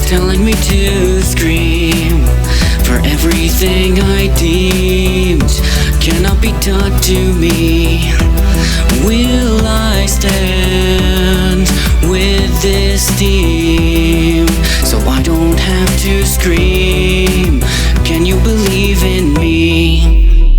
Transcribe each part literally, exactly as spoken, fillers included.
telling me to scream for everything I deemed cannot be done to me. Will I stand with this theme so I don't have to scream? Can you believe in me?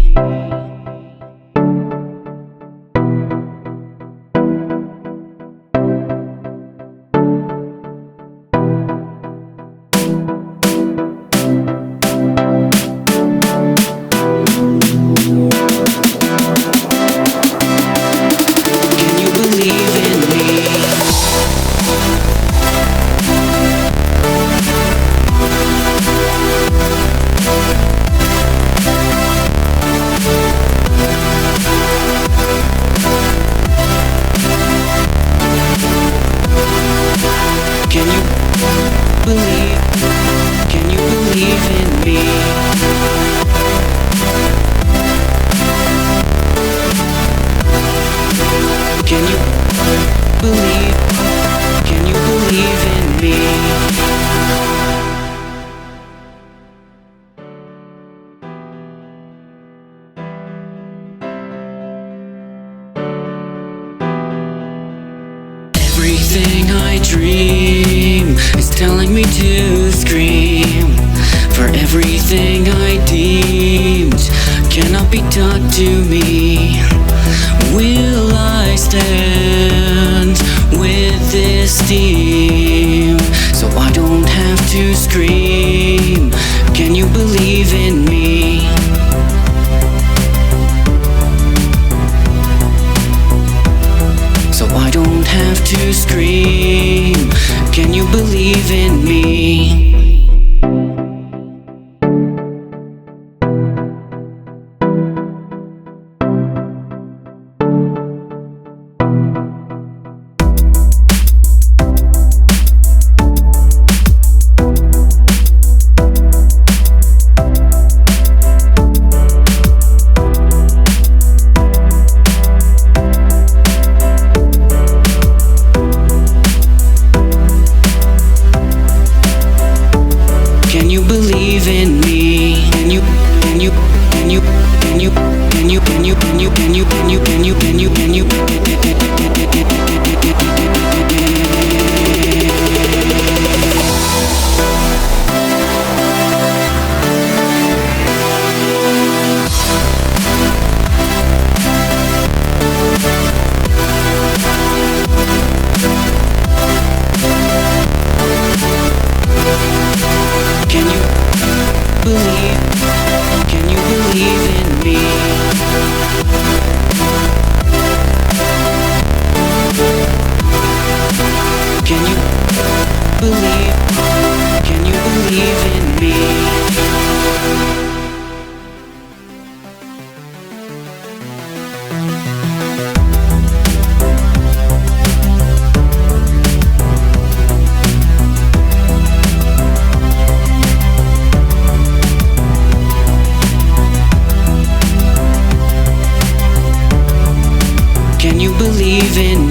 Believe, can you believe in me? Can you believe, can you believe in me? Everything I dream is telling me to scream for everything I deemed cannot be done to me. Will I stand with this theme so I don't have to scream? Can you believe in me? So I don't have to scream. Can you believe in me? Can you believe in me? Can you, can you, can you, can you, can you, can you, can you, can you, can you, can you, can you, can you, believe, can you believe in me? Can you believe, can you believe in me? Can you believe in